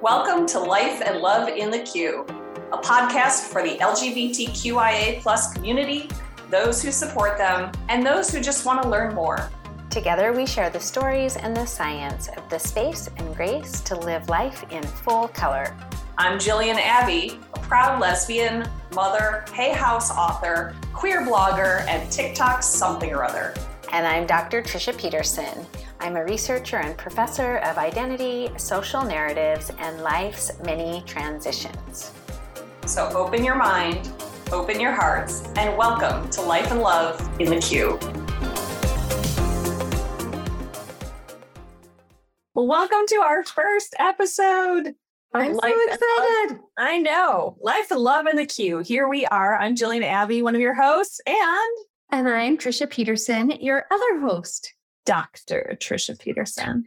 Welcome to Life and Love in the Q, a podcast for the LGBTQIA+ community, those who support them, and those who just want to learn more. Together, we share the stories and the science of the space and grace to live life in full color. I'm Jillian Abbey, a proud lesbian, mother, Hay House author, queer blogger, and TikTok something or other. And I'm Dr. Tricia Peterson. I'm a researcher and professor of identity, social narratives, and life's many transitions. So open your mind, open your hearts, and welcome to Life and Love in the Q. Well, welcome to our first episode. I'm so excited. I know. Life and Love in the Q. Here we are. I'm Jillian Abbey, one of your hosts, And I'm Tricia Peterson, your other host. Dr. Tricia Peterson.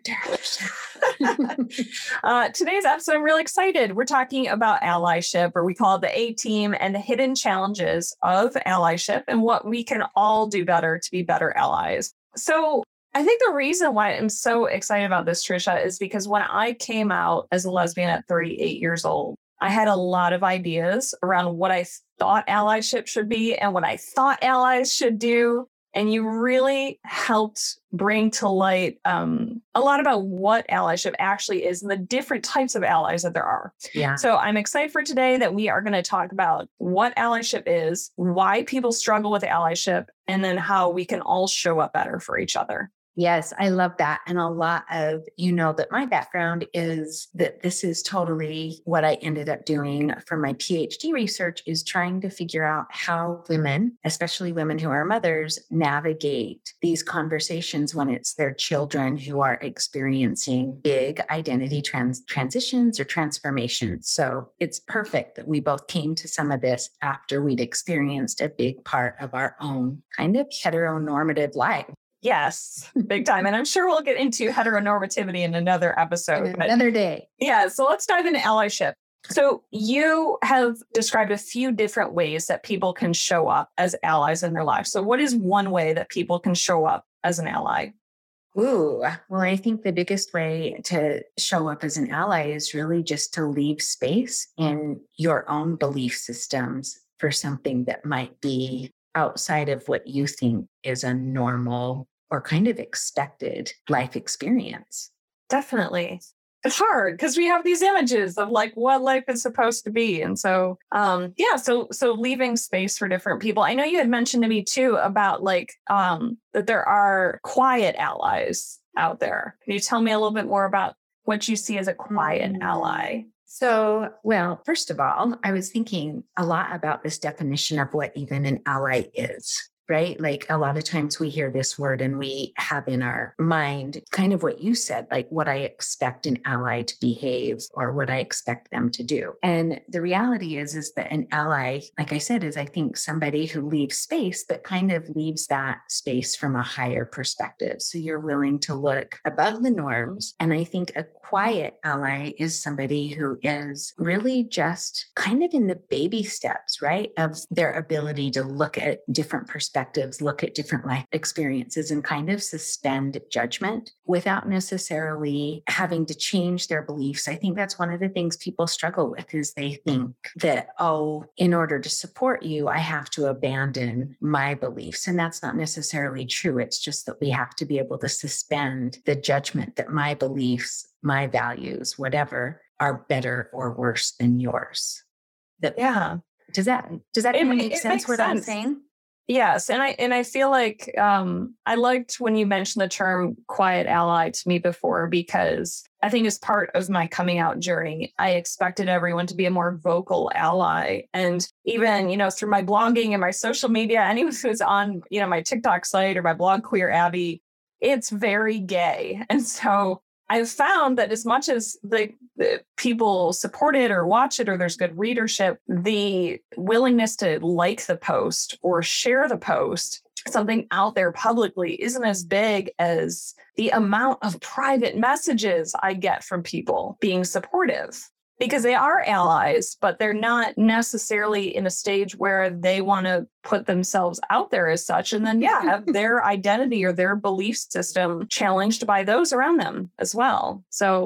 Today's episode, I'm really excited. We're talking about allyship, or we call it the A-Team, and the hidden challenges of allyship and what we can all do better to be better allies. So I think the reason why I'm so excited about this, Tricia, is because when I came out as a lesbian at 38 years old, I had a lot of ideas around what I thought allyship should be and what I thought allies should do. And you really helped bring to light a lot about what allyship actually is and the different types of allies that there are. Yeah. So I'm excited for today that we are going to talk about what allyship is, why people struggle with allyship, and then how we can all show up better for each other. Yes, I love that. And a lot of, that my background is that this is totally what I ended up doing for my PhD research, is trying to figure out how women, especially women who are mothers, navigate these conversations when it's their children who are experiencing big identity transitions or transformations. So it's perfect that we both came to some of this after we'd experienced a big part of our own kind of heteronormative life. Yes, big time. And I'm sure we'll get into heteronormativity in another episode. Another day. Yeah, so let's dive into allyship. So you have described a few different ways that people can show up as allies in their life. So what is one way that people can show up as an ally? Ooh, well, I think the biggest way to show up as an ally is really just to leave space in your own belief systems for something that might be outside of what you think is a normal or kind of expected life experience. Definitely. It's hard because we have these images of like what life is supposed to be. And so, so leaving space for different people. I know you had mentioned to me too about that there are quiet allies out there. Can you tell me a little bit more about what you see as a quiet ally? So, well, first of all, I was thinking a lot about this definition of what even an ally is, right? Like a lot of times we hear this word and we have in our mind kind of what you said, like what I expect an ally to behave or what I expect them to do. And the reality is that an ally, like I said, is I think somebody who leaves space, but kind of leaves that space from a higher perspective. So you're willing to look above the norms. And I think a quiet ally is somebody who is really just kind of in the baby steps, right? Of their ability to look at different perspectives, look at different life experiences and kind of suspend judgment without necessarily having to change their beliefs. I think that's one of the things people struggle with is they think that, in order to support you, I have to abandon my beliefs. And that's not necessarily true. It's just that we have to be able to suspend the judgment that my beliefs, my values, whatever, are better or worse than yours. Does that make sense what I'm saying? Yes. And I feel like I liked when you mentioned the term quiet ally to me before, because I think as part of my coming out journey, I expected everyone to be a more vocal ally. And even, through my blogging and my social media, anyone who's on, my TikTok site or my blog, Queer Abbey, it's very gay. And so I've found that as much as the people support it or watch it or there's good readership, the willingness to like the post or share the post, something out there publicly, isn't as big as the amount of private messages I get from people being supportive. Because they are allies, but they're not necessarily in a stage where they want to put themselves out there as such. And then, have their identity or their belief system challenged by those around them as well. So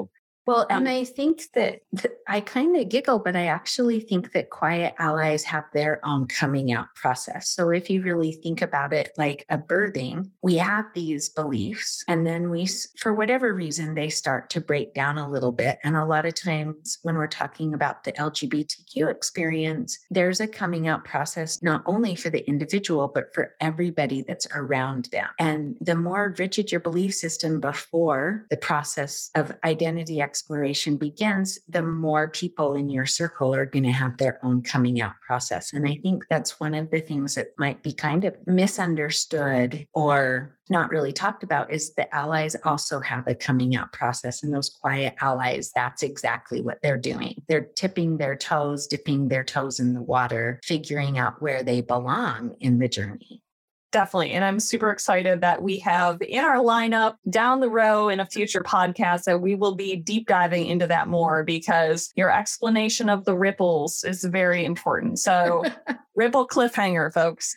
Well, and I think that I kind of giggle, but I actually think that quiet allies have their own coming out process. So if you really think about it like a birthing, we have these beliefs and then for whatever reason, they start to break down a little bit. And a lot of times when we're talking about the LGBTQ experience, there's a coming out process, not only for the individual, but for everybody that's around them. And the more rigid your belief system before the process of identity exploration begins, the more people in your circle are going to have their own coming out process. And I think that's one of the things that might be kind of misunderstood or not really talked about is the allies also have a coming out process. And those quiet allies, that's exactly what they're doing. They're dipping their toes in the water, figuring out where they belong in the journey. Definitely. And I'm super excited that we have in our lineup down the road in a future podcast that we will be deep diving into that more, because your explanation of the ripples is very important. So ripple cliffhanger, folks.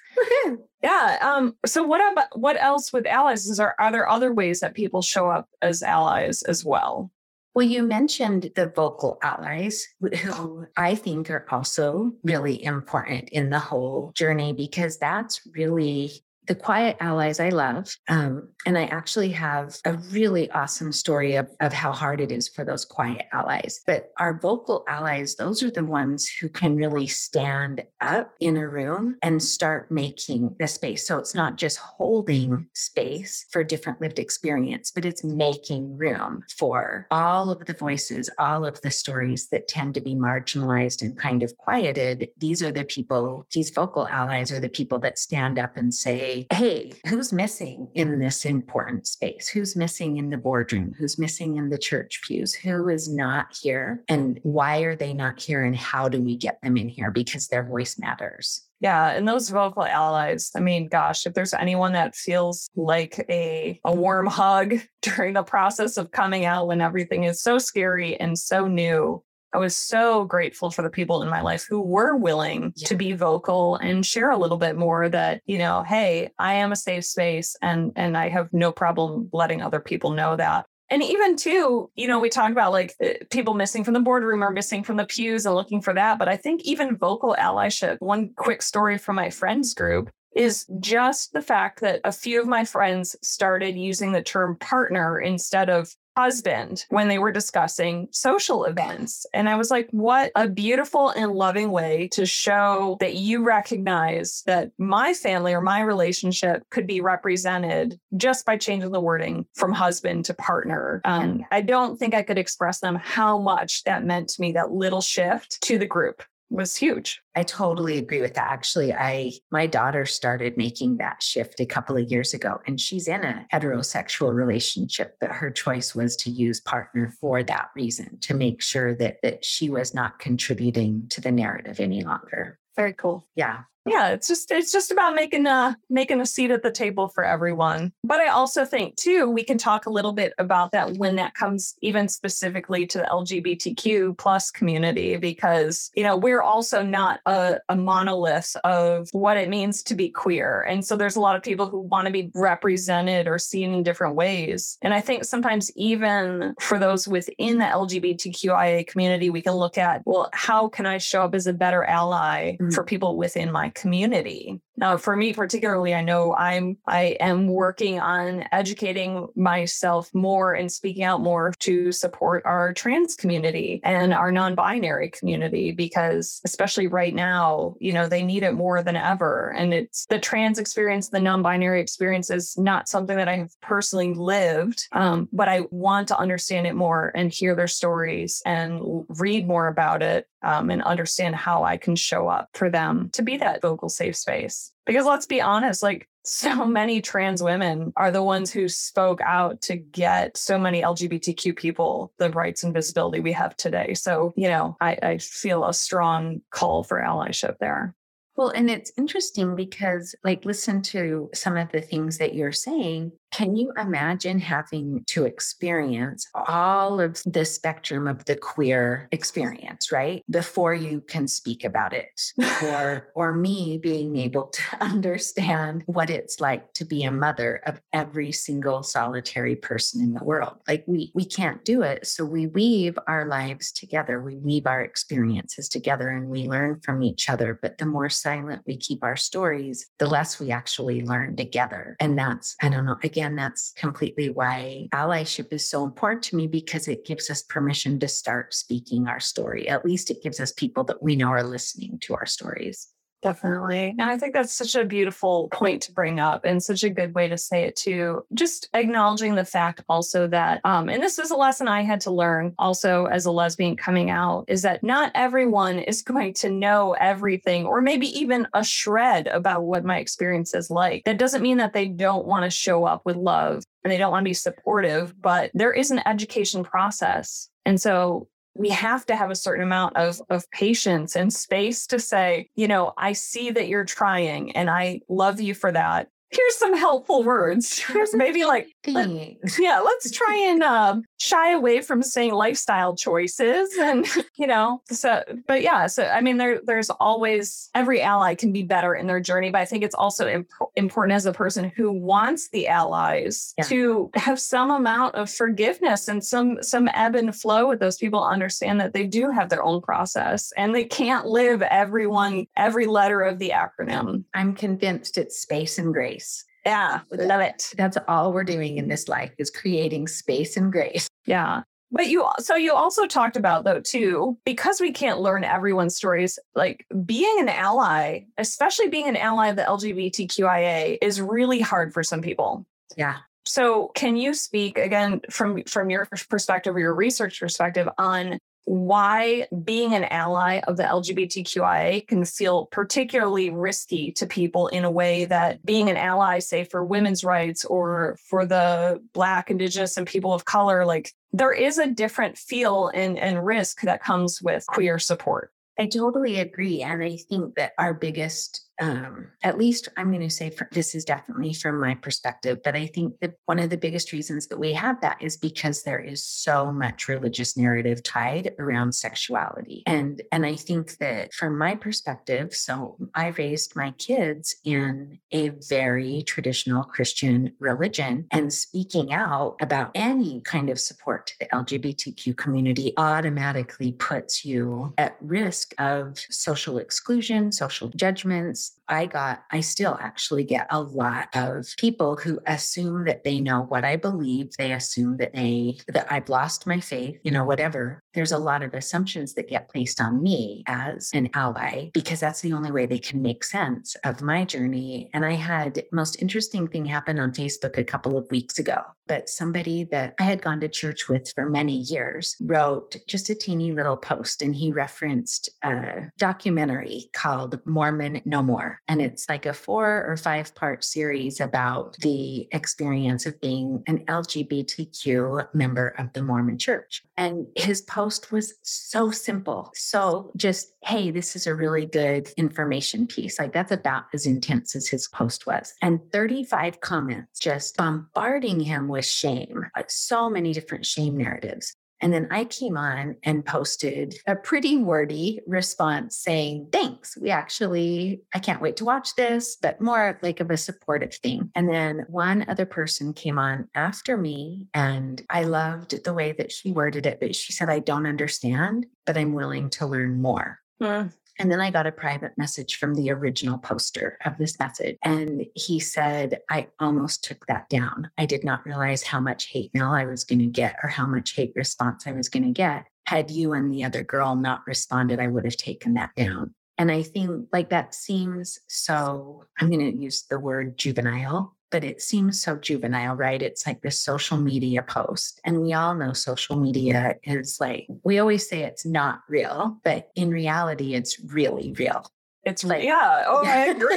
Yeah. So what else with allies? Are there other ways that people show up as allies as well? Well, you mentioned the vocal allies, who I think are also really important in the whole journey, because that's really the quiet allies I love. And I actually have a really awesome story of how hard it is for those quiet allies. But our vocal allies, those are the ones who can really stand up in a room and start making the space. So it's not just holding space for different lived experience, but it's making room for all of the voices, all of the stories that tend to be marginalized and kind of quieted. These are the people, these vocal allies are the people that stand up and say, hey, who's missing in this important space? Who's missing in the boardroom? Who's missing in the church pews? Who is not here? And why are they not here? And how do we get them in here? Because their voice matters. Yeah. And those vocal allies, I mean, gosh, if there's anyone that feels like a warm hug during the process of coming out when everything is so scary and so new, I was so grateful for the people in my life who were willing to be vocal and share a little bit more that, hey, I am a safe space and I have no problem letting other people know that. And even too, we talk about like people missing from the boardroom or missing from the pews and looking for that. But I think even vocal allyship, one quick story from my friends group is just the fact that a few of my friends started using the term partner instead of husband when they were discussing social events. And I was like, what a beautiful and loving way to show that you recognize that my family or my relationship could be represented just by changing the wording from husband to partner. I don't think I could express them how much that meant to me. That little shift to the group was huge. I totally agree with that. Actually, my daughter started making that shift a couple of years ago, and she's in a heterosexual relationship, but her choice was to use partner for that reason, to make sure that she was not contributing to the narrative any longer. Very cool. Yeah. Yeah, it's just about making a seat at the table for everyone. But I also think too, we can talk a little bit about that when that comes even specifically to the LGBTQ plus community, because, we're also not a monolith of what it means to be queer. And so there's a lot of people who want to be represented or seen in different ways. And I think sometimes even for those within the LGBTQIA community, we can look at, well, how can I show up as a better ally for people within my community? Now, for me particularly, I know I am working on educating myself more and speaking out more to support our trans community and our non-binary community, because especially right now, they need it more than ever. And it's the trans experience, the non-binary experience is not something that I have personally lived, but I want to understand it more and hear their stories and read more about it. And understand how I can show up for them to be that vocal safe space. Because let's be honest, like so many trans women are the ones who spoke out to get so many LGBTQ people the rights and visibility we have today. So, I feel a strong call for allyship there. Well, and it's interesting because listen to some of the things that you're saying. Can you imagine having to experience all of the spectrum of the queer experience, right? Before you can speak about it, or me being able to understand what it's like to be a mother of every single solitary person in the world. Like we can't do it. So we weave our lives together. We weave our experiences together and we learn from each other. But the more silent we keep our stories, the less we actually learn together. And that's, I don't know, again, that's completely why allyship is so important to me, because it gives us permission to start speaking our story. At least it gives us people that we know are listening to our stories. Definitely. And I think that's such a beautiful point to bring up and such a good way to say it too. Just acknowledging the fact also that, and this is a lesson I had to learn also as a lesbian coming out, is that not everyone is going to know everything or maybe even a shred about what my experience is like. That doesn't mean that they don't want to show up with love and they don't want to be supportive, but there is an education process. And so we have to have a certain amount of patience and space to say, I see that you're trying and I love you for that. Here's some helpful words. Here's maybe like, let's try and shy away from saying lifestyle choices. And, so I mean, there's always, every ally can be better in their journey, but I think it's also important as a person who wants the allies to have some amount of forgiveness and some ebb and flow with those people, understand that they do have their own process and they can't live every letter of the acronym. I'm convinced it's space and grace. Yeah, love it. That's all we're doing in this life is creating space and grace. Yeah. But you also talked about, though, too, because we can't learn everyone's stories, like being an ally, especially being an ally of the LGBTQIA, is really hard for some people. Yeah. So can you speak again from your perspective or your research perspective on why being an ally of the LGBTQIA can feel particularly risky to people in a way that being an ally, say, for women's rights or for the Black, Indigenous, and people of color, like there is a different feel and risk that comes with queer support? I totally agree. And I think that our biggest, at least I'm going to say this is definitely from my perspective, but I think that one of the biggest reasons that we have that is because there is so much religious narrative tied around sexuality. And I think that from my perspective, so I raised my kids in a very traditional Christian religion, and speaking out about any kind of support to the LGBTQ community automatically puts you at risk of social exclusion, social judgments. I still actually get a lot of people who assume that they know what I believe. They assume that I've lost my faith, whatever. There's a lot of assumptions that get placed on me as an ally because that's the only way they can make sense of my journey. And I had the most interesting thing happen on Facebook a couple of weeks ago. But somebody that I had gone to church with for many years wrote just a teeny little post, and he referenced a documentary called Mormon No More. And it's like a 4 or 5 part series about the experience of being an LGBTQ member of the Mormon Church. And his post was so simple. So just, hey, this is a really good information piece. Like that's about as intense as his post was. And 35 comments just bombarding him with shame, like so many different shame narratives. And then I came on and posted a pretty wordy response saying, thanks. I can't wait to watch this, but more like of a supportive thing. And then one other person came on after me, and I loved the way that she worded it, but she said, I don't understand, but I'm willing to learn more. And then I got a private message from the original poster of this message. And he said, I almost took that down. I did not realize how much hate mail I was going to get or how much hate response I was going to get. Had you and the other girl not responded, I would have taken that down. And I think like that seems so, I'm going to use the word juvenile, but it seems so juvenile, right? It's like this social media post. And we all know social media is like, we always say it's not real, but in reality, it's really real. It's like, I agree.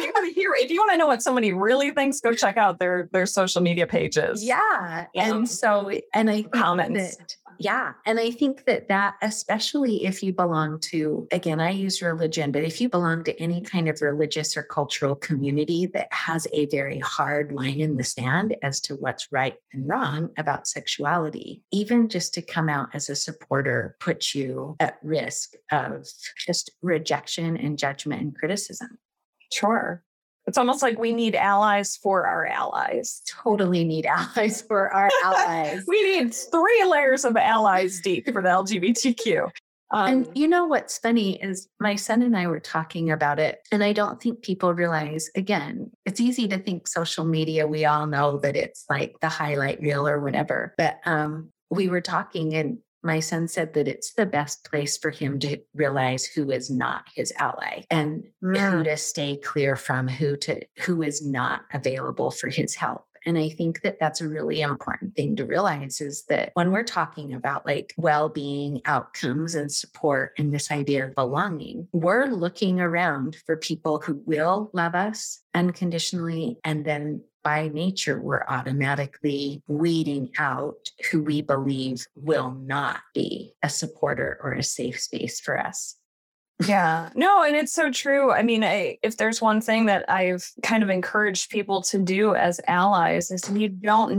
If you want to know what somebody really thinks, go check out their social media pages. Yeah. And so, and I comments. Yeah. And I think that especially if you belong to, again, I use religion, but if you belong to any kind of religious or cultural community that has a very hard line in the sand as to what's right and wrong about sexuality, even just to come out as a supporter puts you at risk of just rejection and judgment and criticism. Sure. It's almost like we need allies for our allies. Totally need allies for our allies. We need 3 layers of allies deep for the LGBTQ. And you know what's funny is my son and I were talking about it, and I don't think people realize, again, it's easy to think social media, we all know that it's like the highlight reel or whatever. But we were talking, and my son said that it's the best place for him to realize who is not his ally and who to stay clear from, who is not available for his help. And I think that that's a really important thing to realize, is that when we're talking about like well-being outcomes and support and this idea of belonging, we're looking around for people who will love us unconditionally. And then by nature, we're automatically weeding out who we believe will not be a supporter or a safe space for us. Yeah, no, and it's so true. I mean, if there's one thing that I've kind of encouraged people to do as allies is you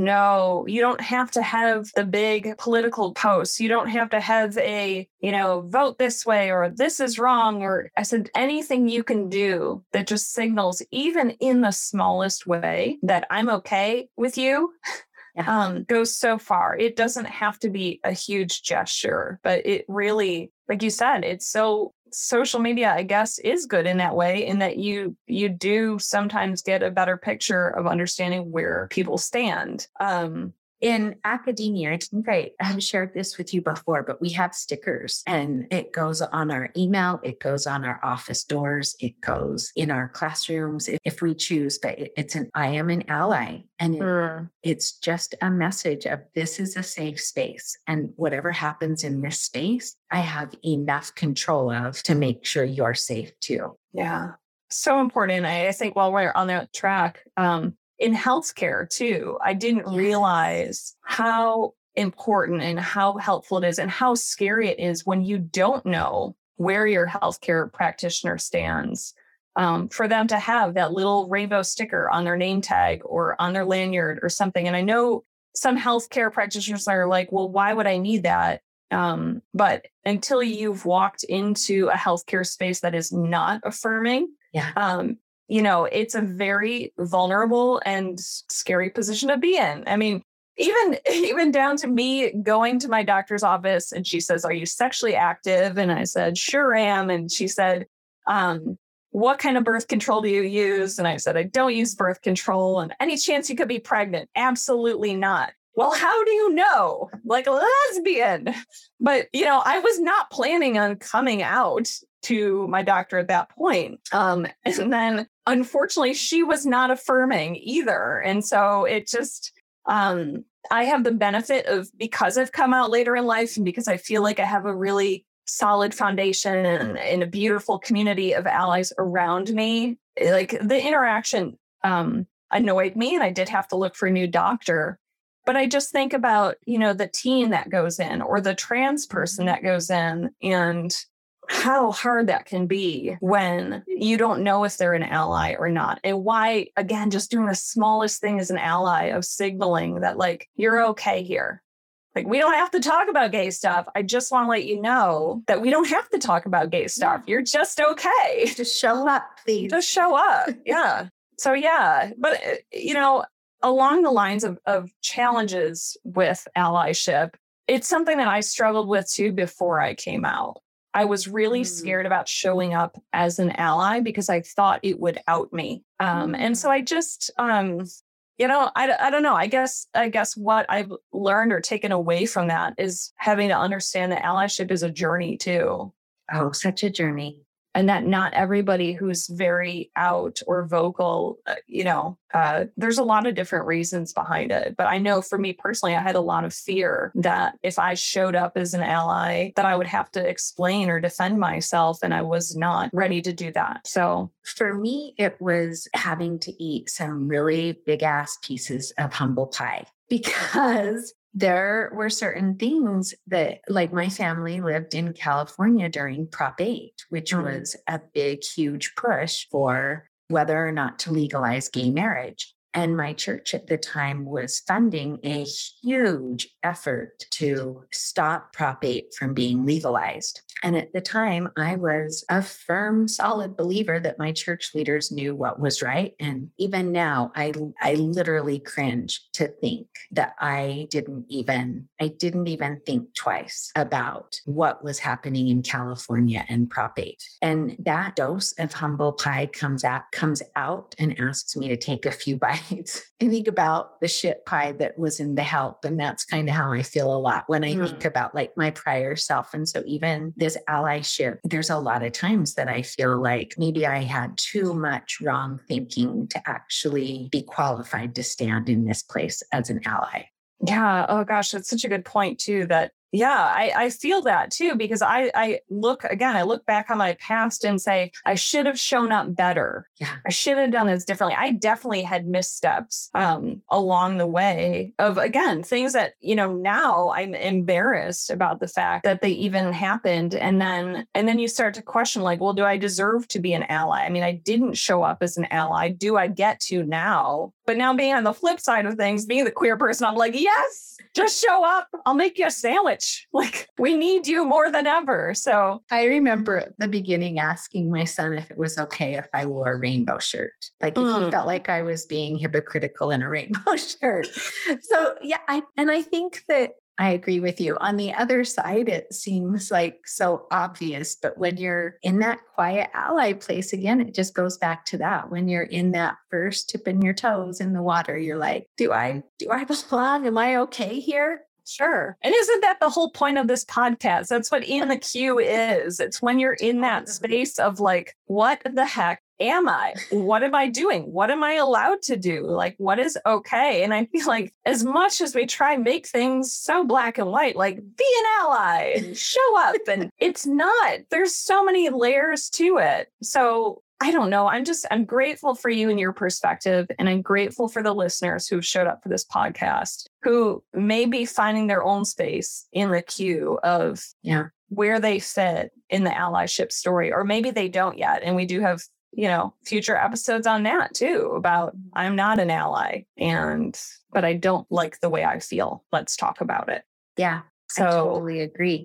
don't have to have the big political posts. You don't have to have a, vote this way or this is wrong. Or I said, anything you can do that just signals, even in the smallest way, that I'm okay with you. Goes so far. It doesn't have to be a huge gesture, but it really, like you said, it's so social media, I guess, is good in that way, in that you do sometimes get a better picture of understanding where people stand. In academia, I think I have shared this with you before, but we have stickers, and it goes on our email, it goes on our office doors, it goes in our classrooms if we choose, but it's an I am an ally. And it's just a message of this is a safe space. And whatever happens in this space, I have enough control of to make sure you're safe too. Yeah. So important. I think while we're on that track, in healthcare too, I didn't realize how important and how helpful it is and how scary it is when you don't know where your healthcare practitioner stands. For them to have that little rainbow sticker on their name tag or on their lanyard or something. And I know some healthcare practitioners are like, well, why would I need that? But until you've walked into a healthcare space that is not affirming, it's a very vulnerable and scary position to be in. I mean, even down to me going to my doctor's office and she says, "Are you sexually active?" And I said, "Sure am." And she said, "What kind of birth control do you use?" And I said, "I don't use birth control." "And any chance you could be pregnant?" "Absolutely not." "Well, how do you know?" Like a lesbian. But, I was not planning on coming out to my doctor at that point. And then unfortunately, she was not affirming either. And so it just, I have the benefit of, because I've come out later in life and because I feel like I have a really solid foundation and a beautiful community of allies around me, like the interaction annoyed me and I did have to look for a new doctor. But I just think about, the teen that goes in or the trans person that goes in and how hard that can be when you don't know if they're an ally or not. And why, again, just doing the smallest thing as an ally of signaling that, like, you're okay here. Like, we don't have to talk about gay stuff. I just want to let you know that we don't have to talk about gay stuff. You're just okay. Just show up, please. Just show up. Yeah. So, yeah. But, along the lines of challenges with allyship, it's something that I struggled with too before I came out. I was really scared about showing up as an ally because I thought it would out me. And so I just, I don't know. I guess what I've learned or taken away from that is having to understand that allyship is a journey too. Oh, such a journey. And that not everybody who's very out or vocal, there's a lot of different reasons behind it. But I know for me personally, I had a lot of fear that if I showed up as an ally, that I would have to explain or defend myself. And I was not ready to do that. So for me, it was having to eat some really big ass pieces of humble pie because there were certain things that, like, my family lived in California during Prop 8, which was a big, huge push for whether or not to legalize gay marriage. And my church at the time was funding a huge effort to stop Prop 8 from being legalized. And at the time, I was a firm, solid believer that my church leaders knew what was right. And even now, I literally cringe to think that I didn't even think twice about what was happening in California and Prop 8. And that dose of humble pie comes out and asks me to take a few bites. I think about the shit pie that was in the help. And that's kind of how I feel a lot when I think about like my prior self. And so even this allyship, there's a lot of times that I feel like maybe I had too much wrong thinking to actually be qualified to stand in this place as an ally. Yeah. Oh gosh, that's such a good point too, that I feel that too, because I look back on my past and say, I should have shown up better. Yeah. I should have done this differently. I definitely had missteps along the way of, again, things that, now I'm embarrassed about the fact that they even happened. And then you start to question like, well, do I deserve to be an ally? I mean, I didn't show up as an ally. Do I get to now? But now being on the flip side of things, being the queer person, I'm like, yes, just show up. I'll make you a sandwich. Like, we need you more than ever. So I remember at the beginning asking my son if it was okay if I wore a rainbow shirt. Like if he felt like I was being hypocritical in a rainbow shirt. So yeah, I think that I agree with you. On the other side, it seems like so obvious, but when you're in that quiet ally place, again, it just goes back to that. When you're in that first tipping your toes in the water, you're like, do I belong? Am I okay here? Sure. And isn't that the whole point of this podcast? That's what In the Queue is. It's when you're in that space of like, what the heck am I? What am I doing? What am I allowed to do? Like, what is okay? And I feel like as much as we try and make things so black and white, like be an ally and show up, and it's not. There's so many layers to it. So I don't know. I'm grateful for you and your perspective. And I'm grateful for the listeners who showed up for this podcast, who may be finding their own space in the queue of where they fit in the allyship story, or maybe they don't yet. And we do have, future episodes on that too, about I'm not an ally, but I don't like the way I feel. Let's talk about it. Yeah. So, I totally agree.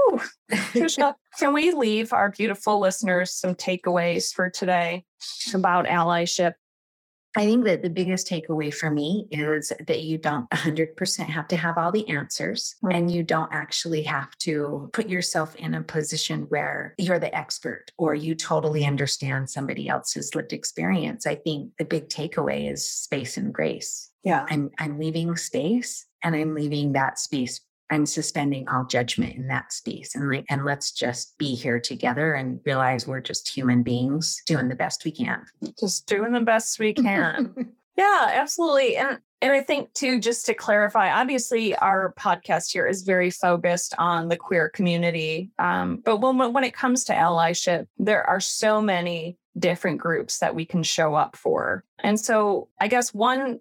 Trisha, can we leave our beautiful listeners some takeaways for today about allyship? I think that the biggest takeaway for me is that you don't 100% have to have all the answers, and you don't actually have to put yourself in a position where you're the expert or you totally understand somebody else's lived experience. I think the big takeaway is space and grace. Yeah. I'm leaving space, and I'm leaving that space. I'm suspending all judgment in that space, and let's just be here together and realize we're just human beings doing the best we can. Just doing the best we can. Yeah, absolutely. And I think too, just to clarify, obviously our podcast here is very focused on the queer community. But when it comes to allyship, there are so many different groups that we can show up for. And so I guess one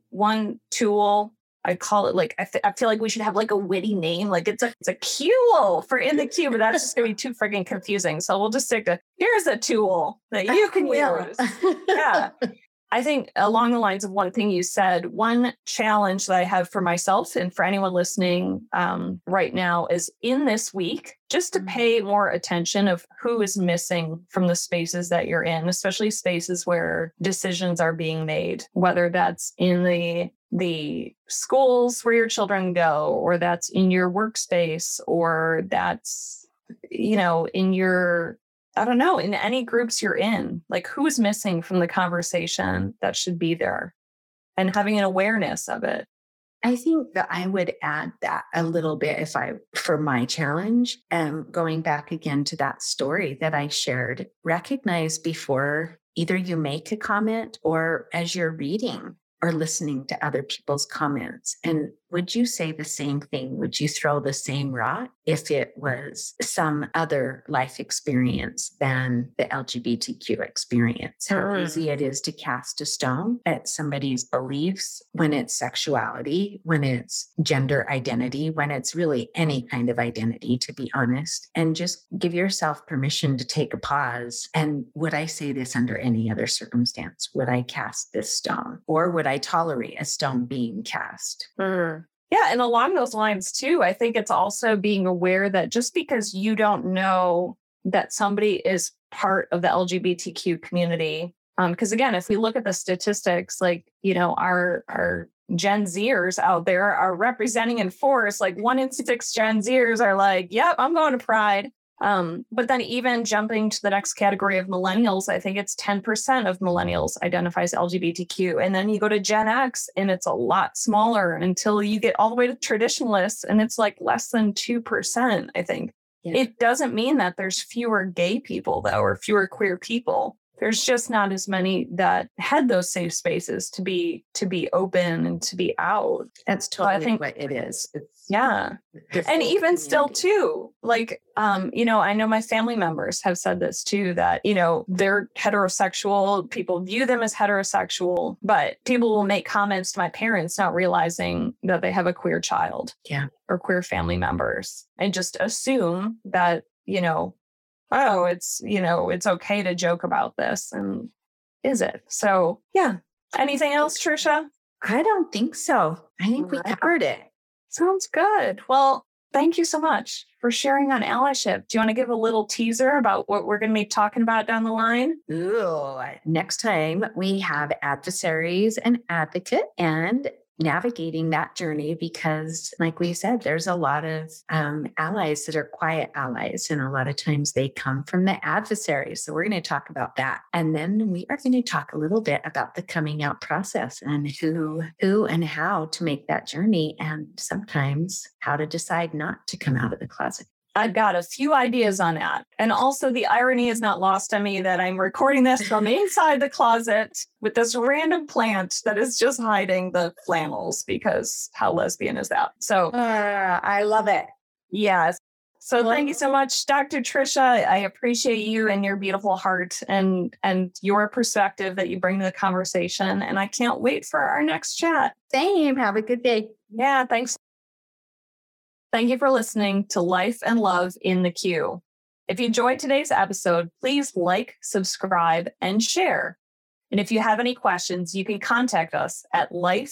tool, I call it like, I feel like we should have like a witty name. Like it's a Q for In the Queue, but that's just going to be too frigging confusing. So we'll just stick to, here's a tool that you can use. Yeah. I think along the lines of one thing you said, one challenge that I have for myself and for anyone listening right now is in this week, just to pay more attention of who is missing from the spaces that you're in, especially spaces where decisions are being made, whether that's in the schools where your children go, or that's in your workspace, or that's, in your, I don't know, in any groups you're in, like who's missing from the conversation that should be there, and having an awareness of it. I think that I would add that a little bit for my challenge, going back again to that story that I shared, recognize before either you make a comment or as you're reading or listening to other people's comments, and would you say the same thing? Would you throw the same rock if it was some other life experience than the LGBTQ experience? How easy it is to cast a stone at somebody's beliefs when it's sexuality, when it's gender identity, when it's really any kind of identity, to be honest, and just give yourself permission to take a pause. And would I say this under any other circumstance? Would I cast this stone, or would I tolerate a stone being cast? Yeah. And along those lines too, I think it's also being aware that just because you don't know that somebody is part of the LGBTQ community, because again, if we look at the statistics, like, our Gen Zers out there are representing in force, like 1 in 6 Gen Zers are like, yep, I'm going to Pride. But then even jumping to the next category of millennials, I think it's 10% of millennials identifies LGBTQ. And then you go to Gen X and it's a lot smaller until you get all the way to traditionalists and it's like less than 2%, I think. Yeah. It doesn't mean that there's fewer gay people though, or fewer queer people. There's just not as many that had those safe spaces to be open and to be out. That's totally, I think, what it is. Yeah. And even still too, like, I know my family members have said this too, that, they're heterosexual. People view them as heterosexual, but people will make comments to my parents, not realizing that they have a queer child or queer family members, and just assume that, oh, it's okay to joke about this. And is it? So, yeah. Anything else, Trisha? I don't think so. I think we covered it. Sounds good. Well, thank you so much for sharing on allyship. Do you want to give a little teaser about what we're going to be talking about down the line? Ooh, next time we have adversaries and advocate, and navigating that journey, because like we said, there's a lot of allies that are quiet allies, and a lot of times they come from the adversaries. So we're going to talk about that. And then we are going to talk a little bit about the coming out process and who and how to make that journey, and sometimes how to decide not to come out of the closet. I've got a few ideas on that. And also the irony is not lost on me that I'm recording this from inside the closet with this random plant that is just hiding the flannels, because how lesbian is that? So I love it. Yes. So thank you so much, Dr. Trisha. I appreciate you and your beautiful heart and your perspective that you bring to the conversation. And I can't wait for our next chat. Same. Have a good day. Yeah, thanks. Thank you for listening to Life and Love in the Q. If you enjoyed today's episode, please like, subscribe, and share. And if you have any questions, you can contact us at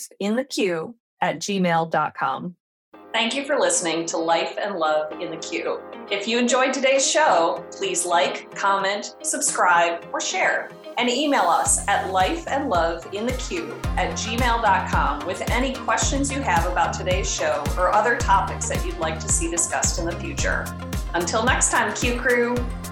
lifeintheq@gmail.com. Thank you for listening to Life and Love in the Q. If you enjoyed today's show, please like, comment, subscribe, or share. And email us at lifeandloveintheq@gmail.com with any questions you have about today's show or other topics that you'd like to see discussed in the future. Until next time, Q Crew.